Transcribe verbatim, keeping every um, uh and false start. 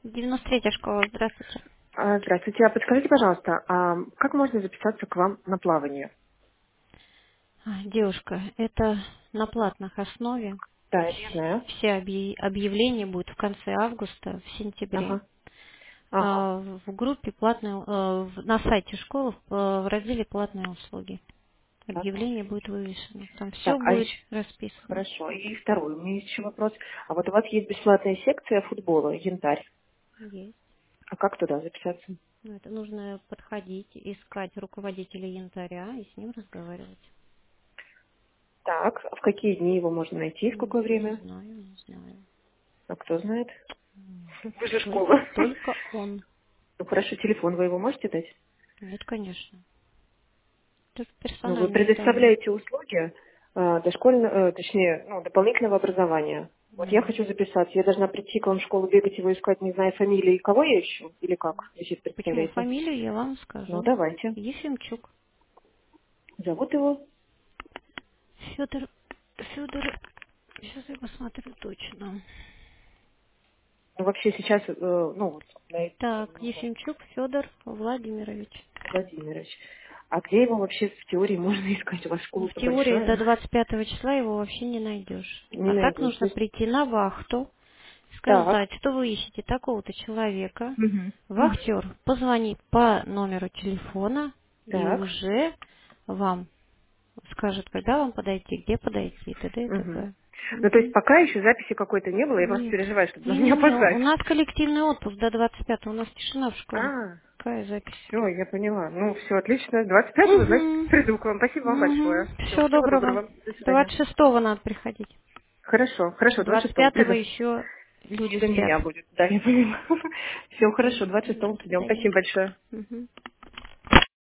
девяносто третья школа, здравствуйте. А, Здравствуйте. А подскажите, пожалуйста, а как можно записаться к вам на плавание? А, Девушка, это на платных основе. Да, это я знаю. Все объ- объявления будут в конце августа, в сентябре. Ага. Ага. А, В группе платные, э, в- на сайте школы в э, в разделе «Платные услуги». Так. Объявление будет вывешено. Там все Так, а будет еще... расписано. Хорошо. И второй у меня есть еще вопрос. А вот у вас есть бесплатная секция футбола, янтарь. Есть. А как туда записаться? Ну, это нужно подходить, искать руководителя янтаря и с ним разговаривать. Так, а в какие дни его можно найти, в М, какое Не время? знаю, не знаю. А кто знает? Вы же Толь- школа. Только он. Ну хорошо, телефон вы его можете дать? Нет, конечно. Это Ну, вы персональные данные. предоставляете услуги э, дошкольного, э, точнее, ну, дополнительного образования. Вот я М. хочу записаться. Я должна прийти к вам в школу, бегать его искать, не зная фамилии, кого я ищу? Или как вы сейчас Почему представляете? фамилию я вам Ну, скажу. давайте. Ефимчук. Зовут его? Федор. Федор. Сейчас я посмотрю точно. Ну, вообще сейчас, э, ну, вот, на- Так, Ефимчук Федор Владимирович. Владимирович. А где его вообще в теории можно искать? У вас Ну, в школа-то теории до большая. двадцать пятого числа его вообще не найдешь. Не А так найдешь. То нужно есть, прийти на вахту, так. сказать, что вы ищете такого-то человека. Мгм. Мгм. Вахтер позвонит по номеру телефона и Так. уже вам скажет, когда вам подойти, где подойти, и т.д. и Мгм. т.п. Ну, то есть Мгм. пока еще записи какой-то не было, я просто Нет. переживаю, чтобы нам не Не-не-не, у у опоздать. нас коллективный отпуск до двадцать пятого, у нас тишина в школе. А, Какая запись? все, я поняла. Ну, все отлично. двадцать пятого, значит, Угу. приду к вам. Спасибо вам Угу. большое. Все, Всего всего доброго. доброго. До свидания. двадцать шестого надо приходить. Хорошо, хорошо, двадцать двадцать шестого пятого приду. еще Не люди до спят. меня будет. Да, я поняла. Все, хорошо, двадцать шестого До придем. свидания. Спасибо большое. Мгм.